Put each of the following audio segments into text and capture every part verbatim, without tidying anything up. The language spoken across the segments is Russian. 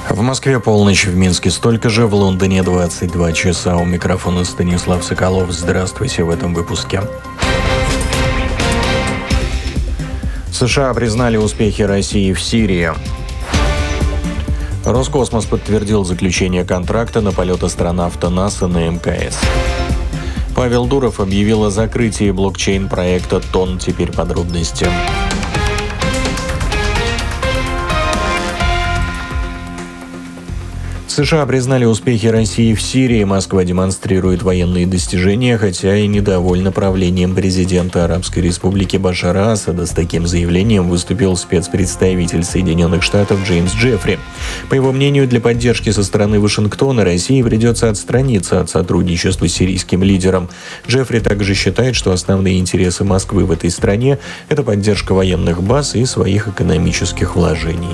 В Москве полночь, в Минске столько же, в Лондоне двадцать два часа. У микрофона Станислав Соколов. Здравствуйте в этом выпуске. США признали успехи России в Сирии. Роскосмос подтвердил заключение контракта на полет астронавта НАСА на эм ка эс. Павел Дуров объявил о закрытии блокчейн-проекта ТОН. Теперь подробности. США признали успехи России в Сирии. Москва демонстрирует военные достижения, хотя и недовольна правлением президента Арабской Республики Башара Асада. С таким заявлением выступил спецпредставитель Соединенных Штатов Джеймс Джеффри. По его мнению, для поддержки со стороны Вашингтона России придется отстраниться от сотрудничества с сирийским лидером. Джеффри также считает, что основные интересы Москвы в этой стране – это поддержка военных баз и своих экономических вложений.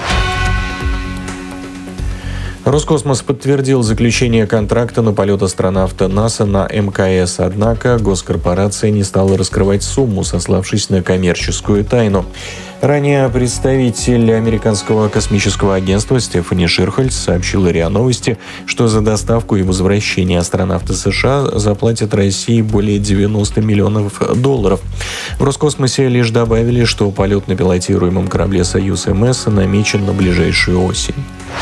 Роскосмос подтвердил заключение контракта на полет астронавта НАСА на эм ка эс, однако госкорпорация не стала раскрывать сумму, сославшись на коммерческую тайну. Ранее представитель американского космического агентства Стефани Ширхольц сообщила РИА Новости, что за доставку и возвращение астронавта США заплатят России более девяносто миллионов долларов. В Роскосмосе лишь добавили, что полет на пилотируемом корабле «Союз эм эс» намечен на ближайшую осень.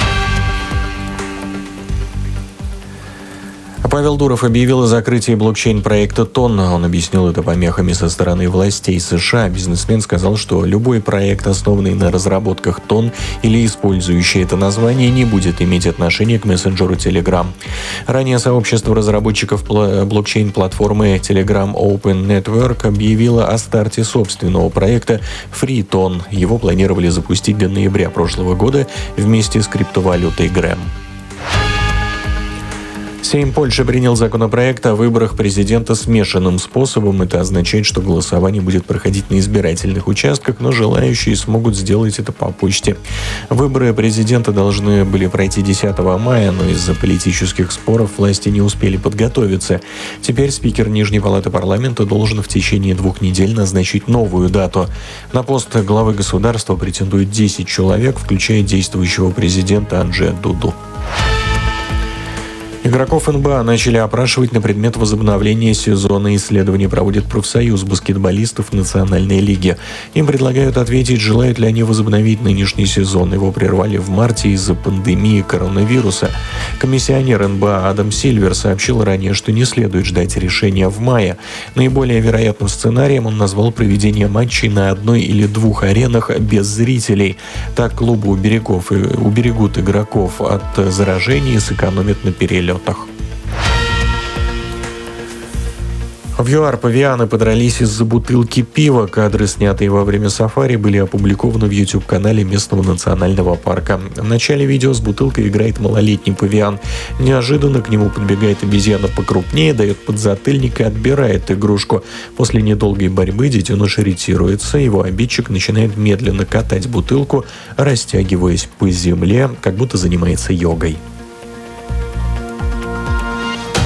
Павел Дуров объявил о закрытии блокчейн-проекта ТОН. Он объяснил это помехами со стороны властей США. Бизнесмен сказал, что любой проект, основанный на разработках ТОН или использующий это название, не будет иметь отношения к мессенджеру Telegram. Ранее сообщество разработчиков блокчейн-платформы Telegram Open Network объявило о старте собственного проекта FreeTON. Его планировали запустить до ноября прошлого года вместе с криптовалютой Gram. Сейм Польши принял законопроект о выборах президента смешанным способом. Это означает, что голосование будет проходить на избирательных участках, но желающие смогут сделать это по почте. Выборы президента должны были пройти десятого мая, но из-за политических споров власти не успели подготовиться. Теперь спикер Нижней палаты парламента должен в течение двух недель назначить новую дату. На пост главы государства претендует десять человек, включая действующего президента Анджея Дуду. Игроков эн бэ а начали опрашивать на предмет возобновления сезона. Исследования проводит профсоюз баскетболистов Национальной лиги. Им предлагают ответить, желают ли они возобновить нынешний сезон. Его прервали в марте из-за пандемии коронавируса. Комиссионер эн бэ а Адам Сильвер сообщил ранее, что не следует ждать решения в мае. Наиболее вероятным сценарием он назвал проведение матчей на одной или двух аренах без зрителей. Так клубы уберегов, уберегут игроков от заражений и сэкономят на перелетах. В ЮАР павианы подрались из-за бутылки пива. Кадры, снятые во время сафари, были опубликованы в YouTube-канале местного национального парка. В начале видео с бутылкой играет малолетний павиан. Неожиданно к нему подбегает обезьяна покрупнее, дает подзатыльник и отбирает игрушку. После недолгой борьбы детеныш ретируется. Его обидчик начинает медленно катать бутылку, растягиваясь по земле, как будто занимается йогой.